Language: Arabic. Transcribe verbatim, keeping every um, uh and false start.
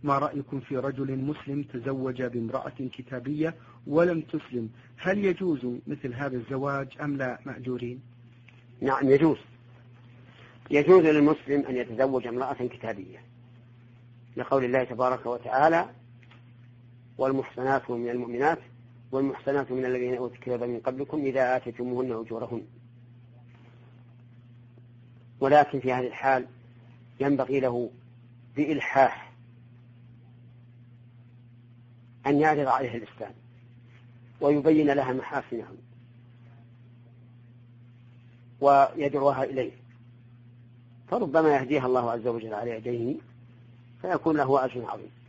ما رأيكم في رجل مسلم تزوج بامرأة كتابية ولم تسلم، هل يجوز مثل هذا الزواج أم لا مأجورين؟ نعم يجوز، يجوز للمسلم أن يتزوج امرأة كتابية لقول الله تبارك وتعالى والمحصنات من المؤمنات والمحصنات من الذين أوتوا الكتاب من قبلكم إذا آتيتموهن أجورهن. ولكن في هذه الحال ينبغي له بإلحاح أن يعرض عليها الإسلام ويبين لها محاسنه ويدعوها إليه، فربما يهديها الله عز وجل على يديه فيكون له أجر عظيم.